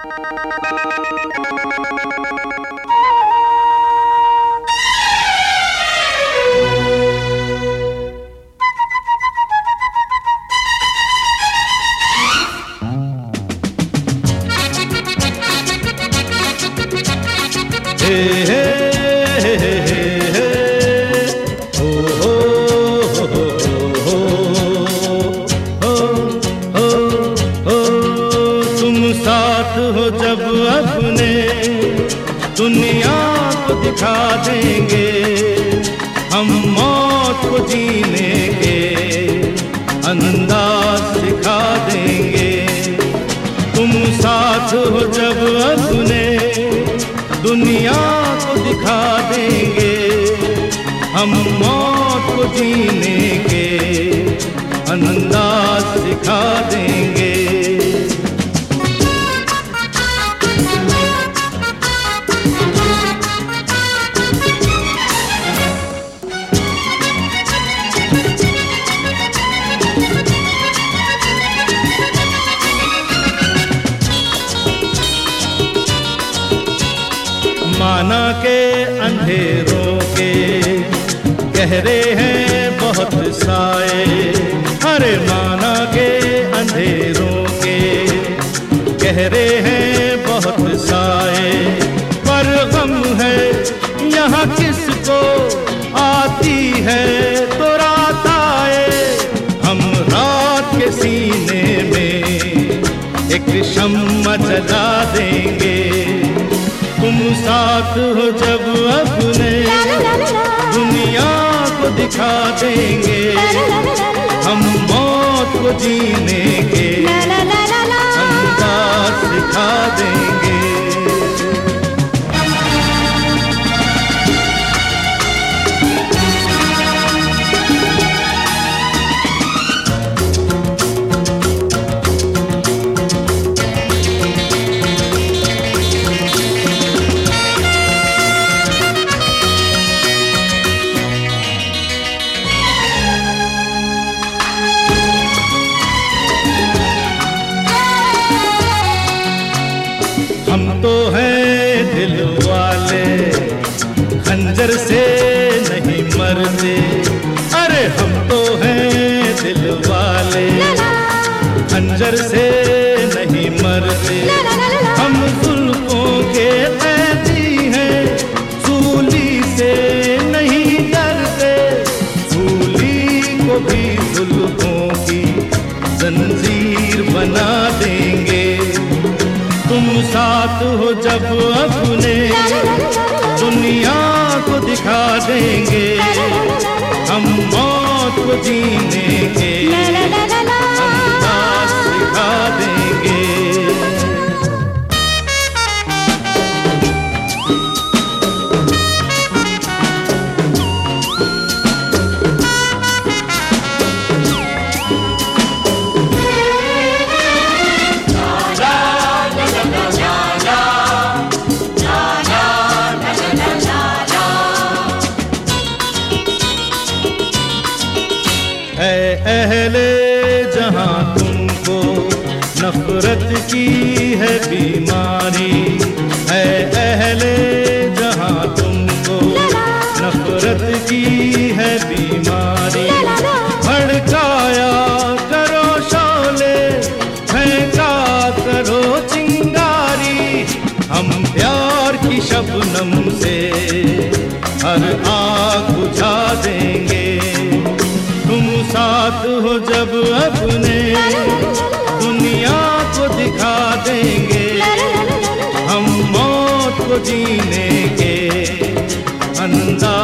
तुम साथ हो जब अपने दुनिया को दिखा देंगे, हम मौत को जीने के अंदाज सिखा देंगे। तुम साथ हो जब अपने दुनिया को दिखा देंगे, हम मौत को जीने के अंदाज सिखा देंगे। माना के अंधेरों के गहरे हैं बहुत साए, अरे माना के अंधेरों के गहरे हैं बहुत साए, पर गम है यहाँ किसको आती है तो रात आए। हम रात के सीने में एक शम्मा जला देंगे, तुम साथ हो जब अपने दुनिया को दिखा देंगे, हम मौत को जीने के अंदाज सिखा देंगे। हम तो हैं दिल वाले, खंजर से नहीं मरते, अरे हम तो हैं दिल वाले, खंजर से नहीं मरते। हम जुल्फों के कैदी हैं, सूली से नहीं डरते, सूली को भी जुल्फों की जंजीर बना देंगे। तुम साथ हो जब अपने दुनिया को दिखा देंगे, हम मौत को जीने के अंदाज सिखा देंगे। अहले जहां तुमको नफरत की है बीमारी, है अहले जहां तुमको नफरत की है बीमारी। भड़काया करो शोले, फेंका करो चिंगारी, हम प्यार की शबनम से हर आग बुझा देंगे। तुम साथ हो जब अपने दुनिया को दिखा देंगे, हम मौत को जीने के अंदाज